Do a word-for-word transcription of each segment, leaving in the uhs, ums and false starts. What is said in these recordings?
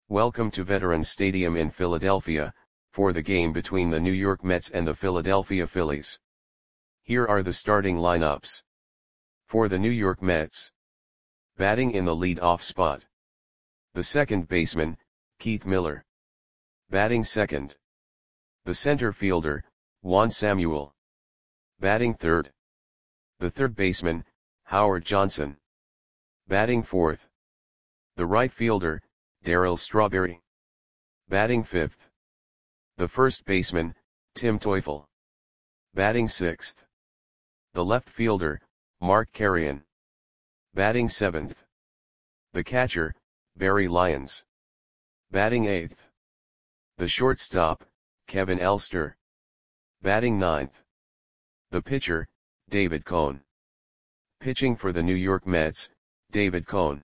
Welcome to Veterans Stadium in Philadelphia, for the game between the New York Mets and the Philadelphia Phillies. Here are the starting lineups. For the New York Mets. Batting in the lead-off spot. The second baseman, Keith Miller. Batting second. The center fielder, Juan Samuel. Batting third. The third baseman, Howard Johnson. Batting fourth. The right fielder, Darryl Strawberry. Batting fifth. The first baseman, Tim Teufel. Batting sixth. The left fielder, Mark Carreon. Batting seventh. The catcher, Barry Lyons. Batting eighth. The shortstop, Kevin Elster. Batting ninth. The pitcher, David Cone. Pitching for the New York Mets, David Cone.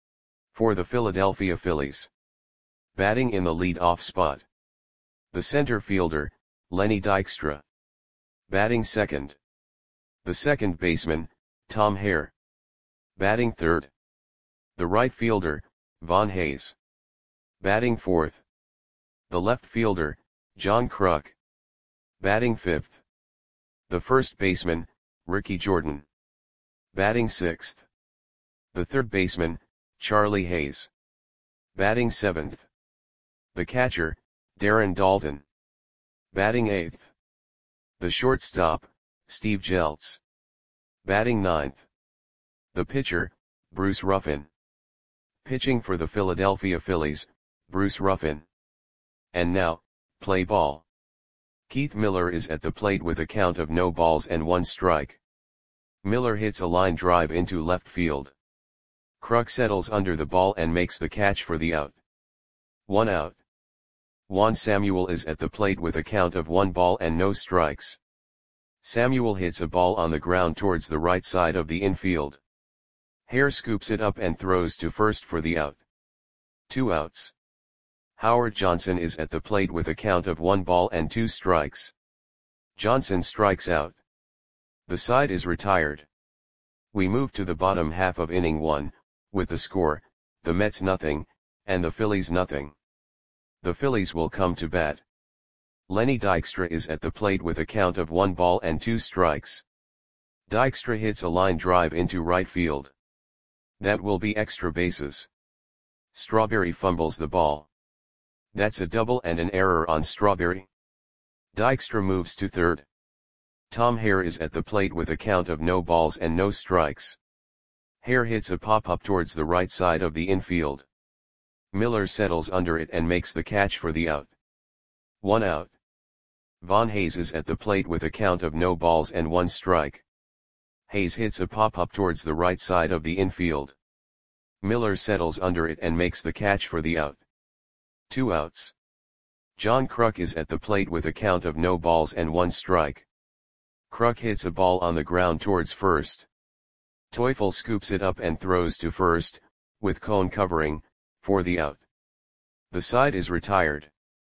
For the Philadelphia Phillies. Batting in the lead-off spot. The center fielder, Lenny Dykstra. Batting second. The second baseman, Tom Hare. Batting third. The right fielder, Von Hayes. Batting fourth. The left fielder, John Kruk. Batting fifth. The first baseman, Ricky Jordan. Batting sixth. The third baseman, Charlie Hayes. Batting seventh. The catcher, Darren Daulton. Batting eighth. The shortstop, Steve Jeltz. Batting ninth. The pitcher, Bruce Ruffin. Pitching for the Philadelphia Phillies, Bruce Ruffin. And now, play ball. Keith Miller is at the plate with a count of no balls and one strike. Miller hits a line drive into left field. Kruk settles under the ball and makes the catch for the out. One out. Juan Samuel is at the plate with a count of one ball and no strikes. Samuel hits a ball on the ground towards the right side of the infield. Hare scoops it up and throws to first for the out. Two outs. Howard Johnson is at the plate with a count of one ball and two strikes. Johnson strikes out. The side is retired. We move to the bottom half of inning one, with the score, the Mets nothing, and the Phillies nothing. The Phillies will come to bat. Lenny Dykstra is at the plate with a count of one ball and two strikes. Dykstra hits a line drive into right field. That will be extra bases. Strawberry fumbles the ball. That's a double and an error on Strawberry. Dykstra moves to third. Tom Hare is at the plate with a count of no balls and no strikes. Hare hits a pop-up towards the right side of the infield. Miller settles under it and makes the catch for the out. One out. Von Hayes is at the plate with a count of no balls and one strike. Hayes hits a pop-up towards the right side of the infield. Miller settles under it and makes the catch for the out. Two outs. John Kruk is at the plate with a count of no balls and one strike. Kruk hits a ball on the ground towards first. Teufel scoops it up and throws to first, with Cone covering, for the out. The side is retired.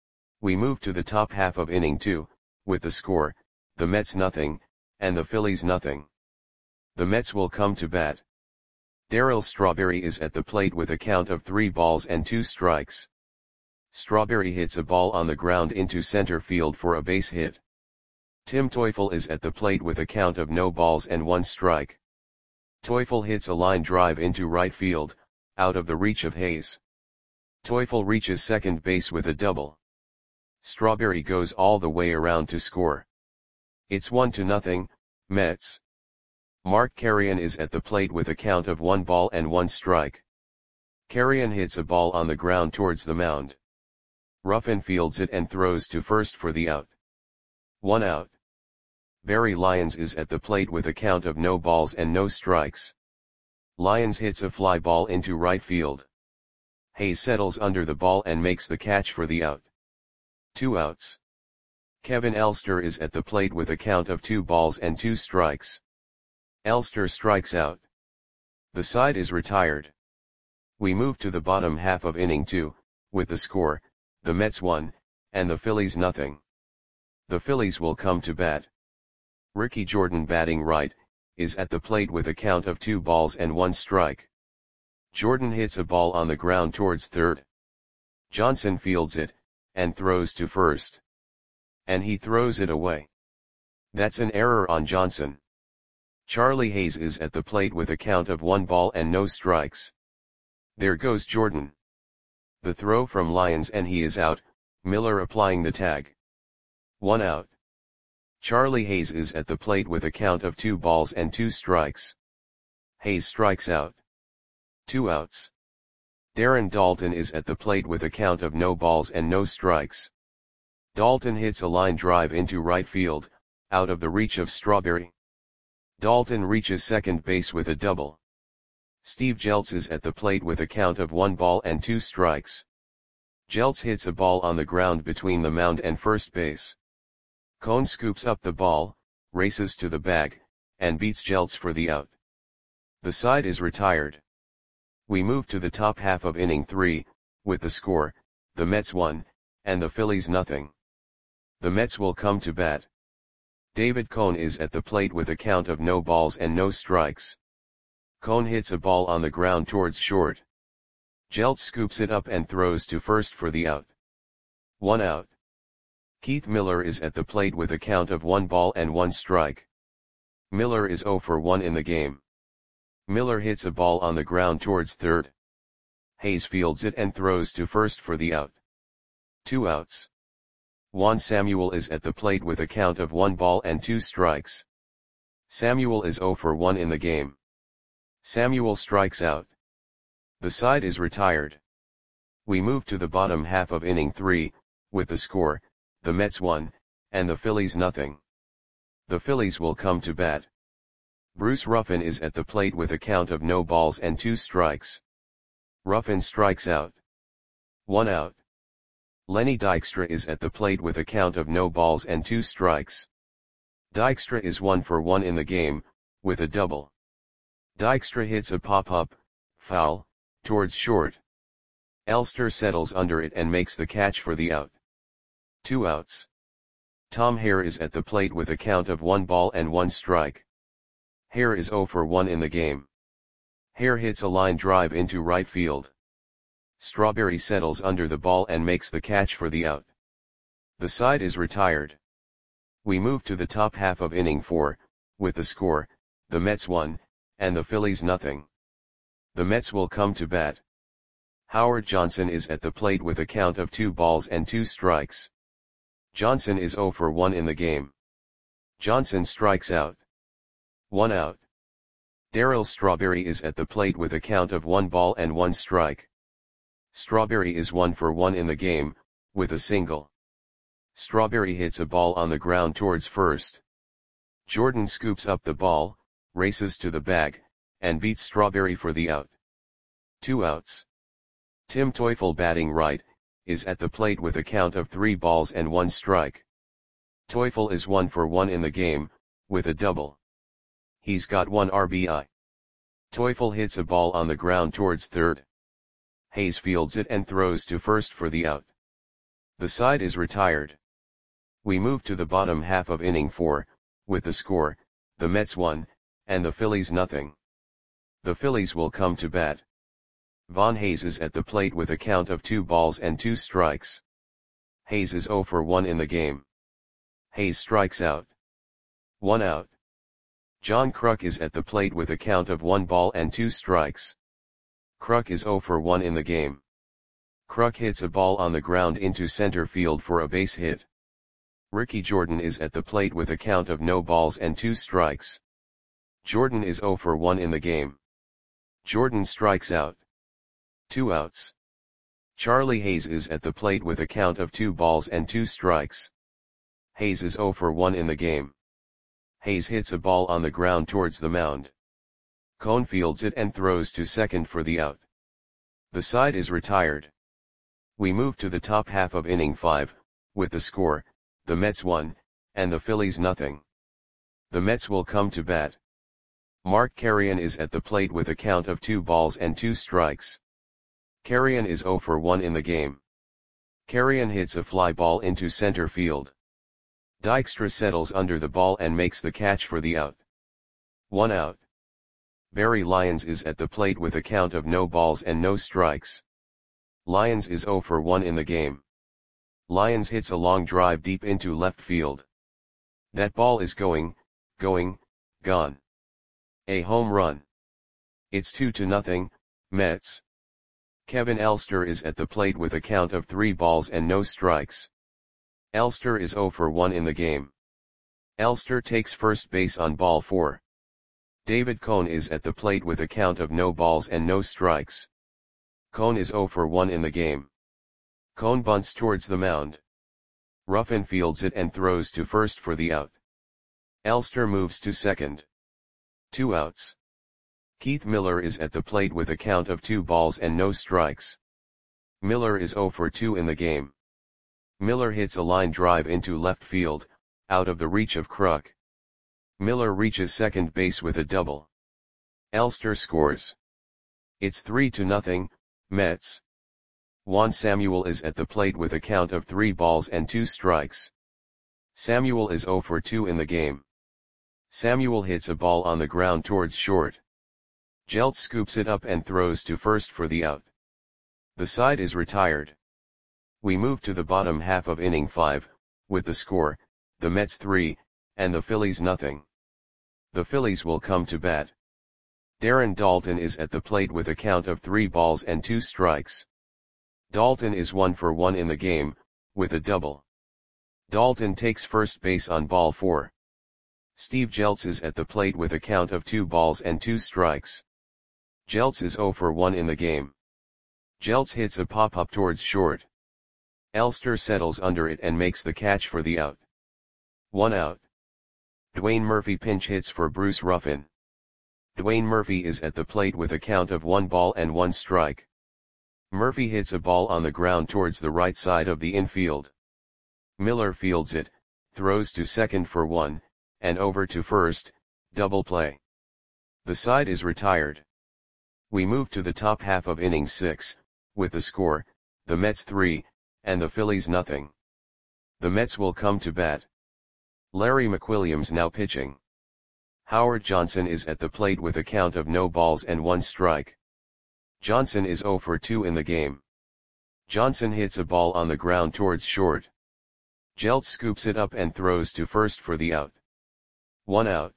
We move to the top half of inning two, with the score, the Mets nothing, and the Phillies nothing. The Mets will come to bat. Darryl Strawberry is at the plate with a count of three balls and two strikes. Strawberry hits a ball on the ground into center field for a base hit. Tim Teufel is at the plate with a count of no balls and one strike. Teufel hits a line drive into right field, out of the reach of Hayes. Teufel reaches second base with a double. Strawberry goes all the way around to score. It's one to nothing, Mets. Mark Carreon is at the plate with a count of one ball and one strike. Carreon hits a ball on the ground towards the mound. Ruffin fields it and throws to first for the out. One out. Barry Lyons is at the plate with a count of no balls and no strikes. Lyons hits a fly ball into right field. Hayes settles under the ball and makes the catch for the out. Two outs. Kevin Elster is at the plate with a count of two balls and two strikes. Elster strikes out. The side is retired. We move to the bottom half of inning two, with the score, the Mets one, and the Phillies nothing. The Phillies will come to bat. Ricky Jordan batting right, is at the plate with a count of two balls and one strike. Jordan hits a ball on the ground towards third. Johnson fields it, and throws to first. And he throws it away. That's an error on Johnson. Charlie Hayes is at the plate with a count of one ball and no strikes. There goes Jordan. The throw from Lyons and he is out, Miller applying the tag. One out. Charlie Hayes is at the plate with a count of two balls and two strikes. Hayes strikes out. Two outs. Darren Daulton is at the plate with a count of no balls and no strikes. Daulton hits a line drive into right field, out of the reach of Strawberry. Daulton reaches second base with a double. Steve Jeltz is at the plate with a count of one ball and two strikes. Jeltz hits a ball on the ground between the mound and first base. Cone scoops up the ball, races to the bag, and beats Jeltz for the out. The side is retired. We move to the top half of inning three, with the score, the Mets one, and the Phillies nothing. The Mets will come to bat. David Cone is at the plate with a count of no balls and no strikes. Cone hits a ball on the ground towards short. Jeltz scoops it up and throws to first for the out. One out. Keith Miller is at the plate with a count of one ball and one strike. Miller is oh for one in the game. Miller hits a ball on the ground towards third. Hayes fields it and throws to first for the out. Two outs. Juan Samuel is at the plate with a count of one ball and two strikes. Samuel is oh for one in the game. Samuel strikes out. The side is retired. We move to the bottom half of inning three, with the score, the Mets one, and the Phillies nothing. The Phillies will come to bat. Bruce Ruffin is at the plate with a count of no balls and two strikes. Ruffin strikes out. One out. Lenny Dykstra is at the plate with a count of no balls and two strikes. Dykstra is one for one in the game, with a double. Dykstra hits a pop-up, foul, towards short. Elster settles under it and makes the catch for the out. Two outs. Tom Hare is at the plate with a count of one ball and one strike. Hare is oh for one in the game. Hare hits a line drive into right field. Strawberry settles under the ball and makes the catch for the out. The side is retired. We move to the top half of inning four, with the score, the Mets one, and the Phillies nothing. The Mets will come to bat. Howard Johnson is at the plate with a count of two balls and two strikes. Johnson is oh for one in the game. Johnson strikes out. One out. Darryl Strawberry is at the plate with a count of one ball and one strike. Strawberry is one for one in the game, with a single. Strawberry hits a ball on the ground towards first. Jordan scoops up the ball, races to the bag, and beats Strawberry for the out. Two outs. Tim Teufel, batting right, is at the plate with a count of three balls and one strike. Teufel is one for one in the game, with a double. He's got one R B I. Teufel hits a ball on the ground towards third. Hayes fields it and throws to first for the out. The side is retired. We move to the bottom half of inning four, with the score, the Mets one, and the Phillies nothing. The Phillies will come to bat. Von Hayes is at the plate with a count of two balls and two strikes. Hayes is oh for one in the game. Hayes strikes out. One out. John Kruk is at the plate with a count of one ball and two strikes. Kruk is oh for one in the game. Kruk hits a ball on the ground into center field for a base hit. Ricky Jordan is at the plate with a count of no balls and two strikes. Jordan is oh for one in the game. Jordan strikes out. Two outs. Charlie Hayes is at the plate with a count of two balls and two strikes. Hayes is oh for one in the game. Hayes hits a ball on the ground towards the mound. Cone fields it and throws to second for the out. The side is retired. We move to the top half of inning five, with the score, the Mets one, and the Phillies nothing. The Mets will come to bat. Mark Carrion is at the plate with a count of two balls and two strikes. Carrion is oh for one in the game. Carrion hits a fly ball into center field. Dykstra settles under the ball and makes the catch for the out. One out. Barry Lyons is at the plate with a count of no balls and no strikes. Lyons is zero for one in the game. Lyons hits a long drive deep into left field. That ball is going, going, gone. A home run. It's two to nothing, Mets. Kevin Elster is at the plate with a count of three balls and no strikes. Elster is zero for one in the game. Elster takes first base on ball four. David Cone is at the plate with a count of no balls and no strikes. Cone is zero for one in the game. Cone bunts towards the mound. Ruffin fields it and throws to first for the out. Elster moves to second. Two outs. Keith Miller is at the plate with a count of two balls and no strikes. Miller is zero for two in the game. Miller hits a line drive into left field, out of the reach of Kruk. Miller reaches second base with a double. Elster scores. It's three to nothing, Mets. Juan Samuel is at the plate with a count of three balls and two strikes. Samuel is zero for two in the game. Samuel hits a ball on the ground towards short. Jeltz scoops it up and throws to first for the out. The side is retired. We move to the bottom half of inning five, with the score, the Mets three, and the Phillies nothing. The Phillies will come to bat. Darren Daulton is at the plate with a count of three balls and two strikes. Daulton is one for one in the game, with a double. Daulton takes first base on ball four. Steve Jeltz is at the plate with a count of two balls and two strikes. Jeltz is zero for one in the game. Jeltz hits a pop-up towards short. Elster settles under it and makes the catch for the out. One out. Dwayne Murphy pinch hits for Bruce Ruffin. Dwayne Murphy is at the plate with a count of one ball and one strike. Murphy hits a ball on the ground towards the right side of the infield. Miller fields it, throws to second for one, and over to first, double play. The side is retired. We move to the top half of inning six, with the score, the Mets three, and the Phillies nothing. The Mets will come to bat. Larry McWilliams now pitching. Howard Johnson is at the plate with a count of no balls and one strike. Johnson is zero for two in the game. Johnson hits a ball on the ground towards short. Jeltz scoops it up and throws to first for the out. One out.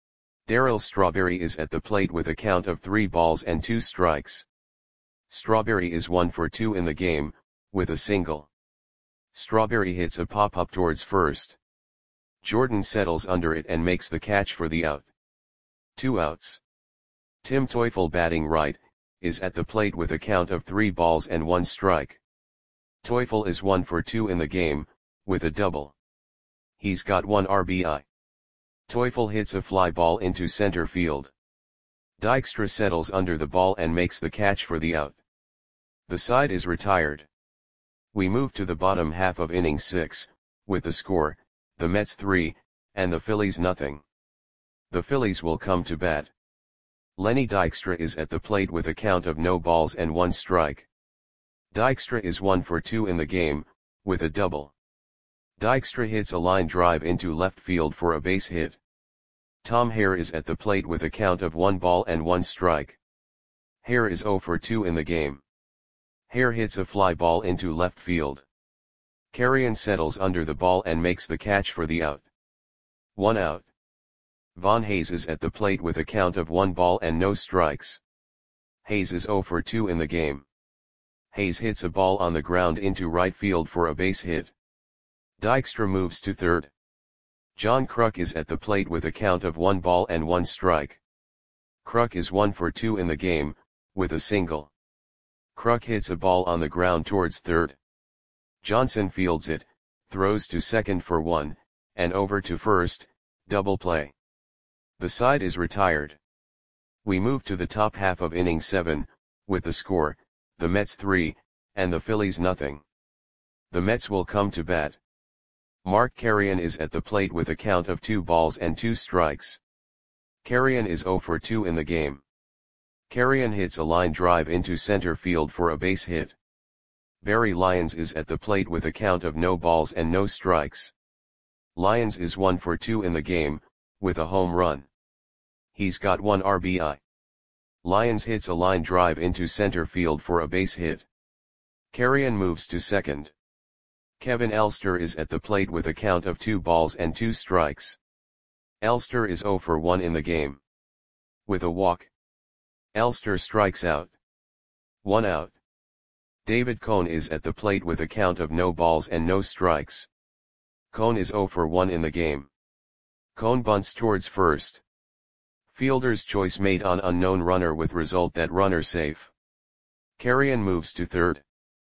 Darryl Strawberry is at the plate with a count of three balls and two strikes. Strawberry is one for two in the game, with a single. Strawberry hits a pop-up towards first. Jordan settles under it and makes the catch for the out. Two outs. Tim Teufel batting right, is at the plate with a count of three balls and one strike. Teufel is one for two in the game, with a double. He's got one R B I. Teufel hits a fly ball into center field. Dykstra settles under the ball and makes the catch for the out. The side is retired. We move to the bottom half of inning six, with the score, the Mets three, and the Phillies nothing. The Phillies will come to bat. Lenny Dykstra is at the plate with a count of no balls and one strike. Dykstra is one for two in the game, with a double. Dykstra hits a line drive into left field for a base hit. Tom Hare is at the plate with a count of one ball and one strike. Hare is zero for two in the game. Hare hits a fly ball into left field. Carrion settles under the ball and makes the catch for the out. One out. Von Hayes is at the plate with a count of one ball and no strikes. Hayes is zero for two in the game. Hayes hits a ball on the ground into right field for a base hit. Dykstra moves to third. John Kruk is at the plate with a count of one ball and one strike. Kruk is one for two in the game, with a single. Kruk hits a ball on the ground towards third. Johnson fields it, throws to second for one, and over to first, double play. The side is retired. We move to the top half of inning seven, with the score, the Mets three, and the Phillies nothing. The Mets will come to bat. Mark Carrion is at the plate with a count of two balls and two strikes. Carrion is zero for two in the game. Carrion hits a line drive into center field for a base hit. Barry Lyons is at the plate with a count of no balls and no strikes. Lyons is one for two in the game, with a home run. He's got one R B I. Lyons hits a line drive into center field for a base hit. Carrion moves to second. Kevin Elster is at the plate with a count of two balls and two strikes. Elster is zero for one in the game. With a walk, Elster strikes out. One out. David Cone is at the plate with a count of no balls and no strikes. Cone is zero for one in the game. Cone bunts towards first. Fielder's choice made on unknown runner with result that runner safe. Carrion moves to third.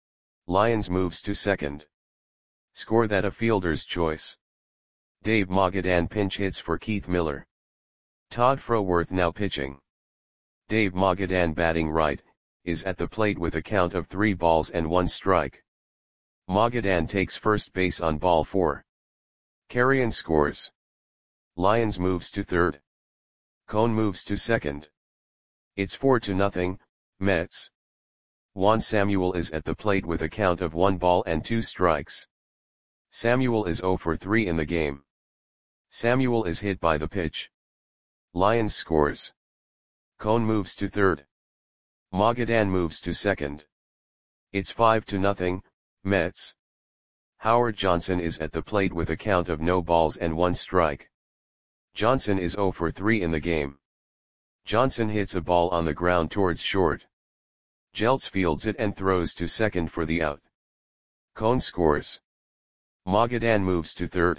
Lyons moves to second. Score that a fielder's choice. Dave Mogadan pinch hits for Keith Miller. Todd Froworth now pitching. Dave Mogadan batting right, is at the plate with a count of three balls and one strike. Mogadan takes first base on ball four. Carrion scores. Lyons moves to third. Cone moves to second. It's four to nothing, Mets. Juan Samuel is at the plate with a count of one ball and two strikes. Samuel is zero for three in the game. Samuel is hit by the pitch. Lyons scores. Cone moves to third. Mogadan moves to second. It's five to nothing, Mets. Howard Johnson is at the plate with a count of no balls and one strike. Johnson is zero for three in the game. Johnson hits a ball on the ground towards short. Jeltz fields it and throws to second for the out. Cone scores. Mogadan moves to third.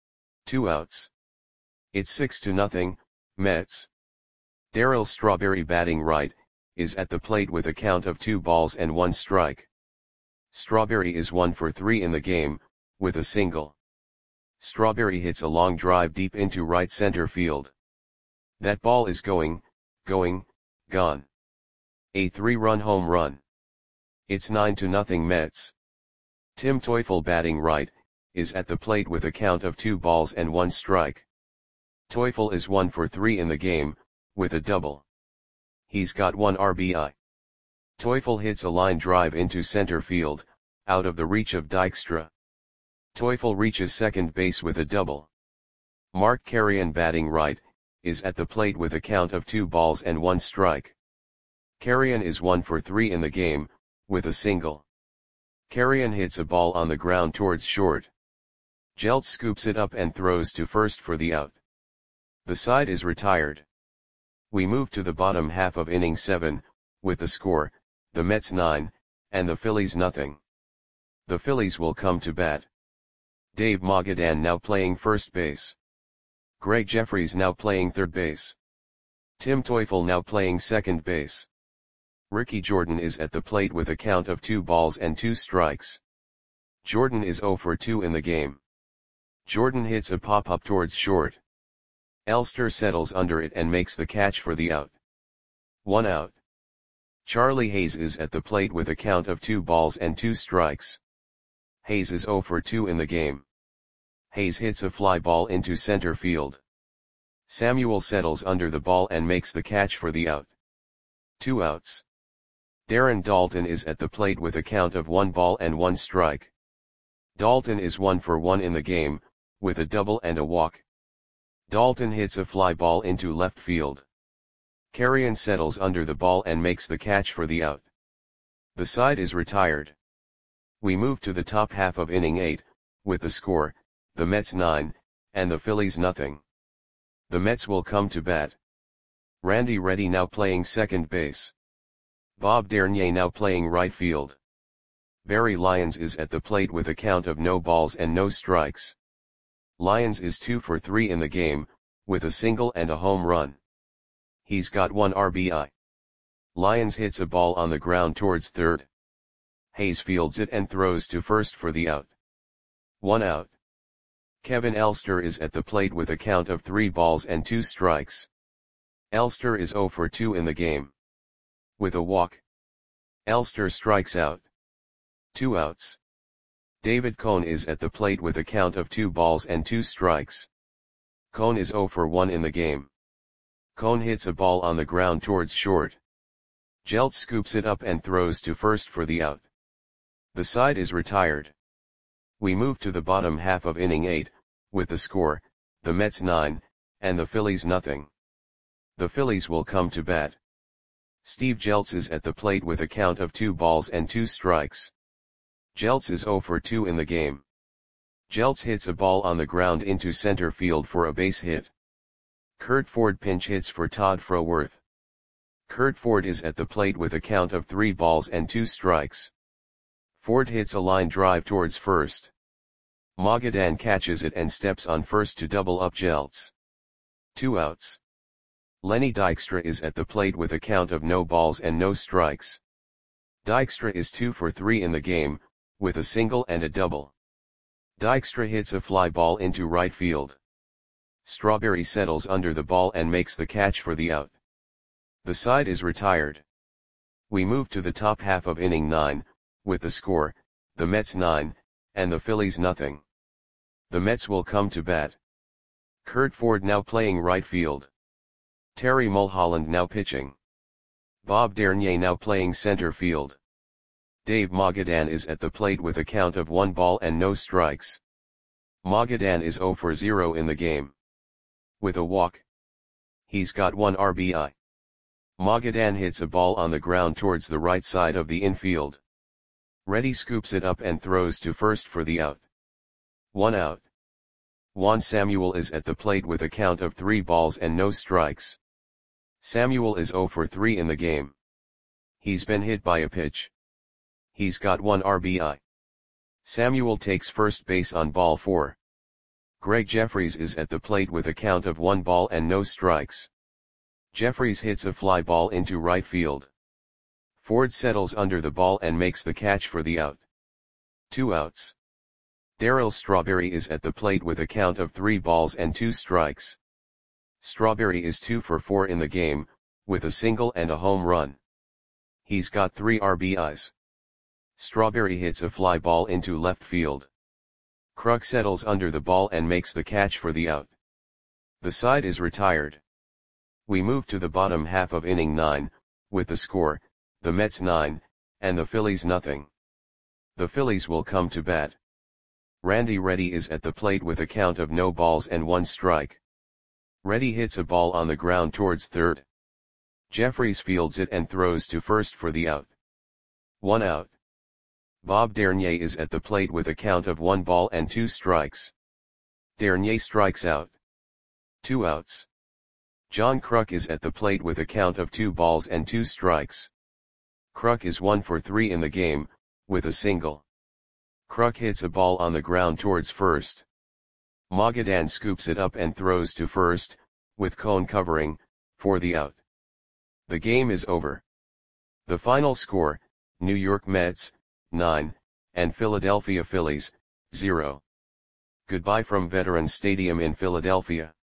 Two outs. It's six to nothing, Mets. Darryl Strawberry batting right, is at the plate with a count of two balls and one strike. Strawberry is one for three in the game, with a single. Strawberry hits a long drive deep into right center field. That ball is going, going, gone. A three-run home run. It's nine to nothing Mets. Tim Teufel batting right, is at the plate with a count of two balls and one strike. Teufel is one for three in the game, with a double. He's got one R B I. Teufel hits a line drive into center field, out of the reach of Dykstra. Teufel reaches second base with a double. Mark Carrion batting right, is at the plate with a count of two balls and one strike. Carrion is one for three in the game, with a single. Carrion hits a ball on the ground towards short. Jeltz scoops it up and throws to first for the out. The side is retired. We move to the bottom half of inning seven, with the score, the Mets nine, and the Phillies nothing. The Phillies will come to bat. Dave Mogadan now playing first base. Greg Jeffries now playing third base. Tim Teufel now playing second base. Ricky Jordan is at the plate with a count of two balls and two strikes. Jordan is zero for two in the game. Jordan hits a pop-up towards short. Elster settles under it and makes the catch for the out. One out. Charlie Hayes is at the plate with a count of two balls and two strikes. Hayes is zero for two in the game. Hayes hits a fly ball into center field. Samuel settles under the ball and makes the catch for the out. Two outs. Darren Daulton is at the plate with a count of one ball and one strike. Daulton is one for one in the game, with a double and a walk. Daulton hits a fly ball into left field. Carrion settles under the ball and makes the catch for the out. The side is retired. We move to the top half of inning eight, with the score, the Mets nine, and the Phillies nothing. The Mets will come to bat. Randy Reddy now playing second base. Bob Dernier now playing right field. Barry Lyons is at the plate with a count of no balls and no strikes. Lyons is two for three in the game, with a single and a home run. He's got one R B I. Lyons hits a ball on the ground towards third. Hayes fields it and throws to first for the out. One out. Kevin Elster is at the plate with a count of three balls and two strikes. Elster is zero for two in the game. With a walk, Elster strikes out. Two outs. David Cone is at the plate with a count of two balls and two strikes. Cone is zero for one in the game. Cone hits a ball on the ground towards short. Jeltz scoops it up and throws to first for the out. The side is retired. We move to the bottom half of inning eight, with the score, the Mets nine, and the Phillies nothing. The Phillies will come to bat. Steve Jeltz is at the plate with a count of two balls and two strikes. Jeltz is zero for two in the game. Jeltz hits a ball on the ground into center field for a base hit. Curt Ford pinch hits for Todd Froworth. Curt Ford is at the plate with a count of three balls and two strikes. Ford hits a line drive towards first. Moghadam catches it and steps on first to double up Jeltz. Two outs. Lenny Dykstra is at the plate with a count of no balls and no strikes. Dykstra is two for three in the game, with a single and a double. Dykstra hits a fly ball into right field. Strawberry settles under the ball and makes the catch for the out. The side is retired. We move to the top half of inning nine, with the score, the Mets nine, and the Phillies nothing. The Mets will come to bat. Curt Ford now playing right field. Terry Mulholland now pitching. Bob Dernier now playing center field. Dave Moghadam is at the plate with a count of one ball and no strikes. Moghadam is zero for zero in the game. With a walk. He's got one R B I. Moghadam hits a ball on the ground towards the right side of the infield. Reddy scoops it up and throws to first for the out. One out. Juan Samuel is at the plate with a count of three balls and no strikes. Samuel is zero for three in the game. He's been hit by a pitch. He's got one R B I. Samuel takes first base on ball four. Greg Jeffries is at the plate with a count of one ball and no strikes. Jeffries hits a fly ball into right field. Ford settles under the ball and makes the catch for the out. Two outs. Darryl Strawberry is at the plate with a count of three balls and two strikes. Strawberry is two for four in the game, with a single and a home run. He's got three R B Is. Strawberry hits a fly ball into left field. Kruk settles under the ball and makes the catch for the out. The side is retired. We move to the bottom half of inning nine, with the score, the Mets nine, and the Phillies nothing. The Phillies will come to bat. Randy Reddy is at the plate with a count of no balls and one strike. Reddy hits a ball on the ground towards third. Jeffries fields it and throws to first for the out. One out. Bob Dernier is at the plate with a count of one ball and two strikes. Dernier strikes out. Two outs. John Kruk is at the plate with a count of two balls and two strikes. Kruk is one for three in the game, with a single. Kruk hits a ball on the ground towards first. Moghadam scoops it up and throws to first, with Cone covering, for the out. The game is over. The final score, New York Mets, nine, and Philadelphia Phillies, zero. Goodbye from Veterans Stadium in Philadelphia.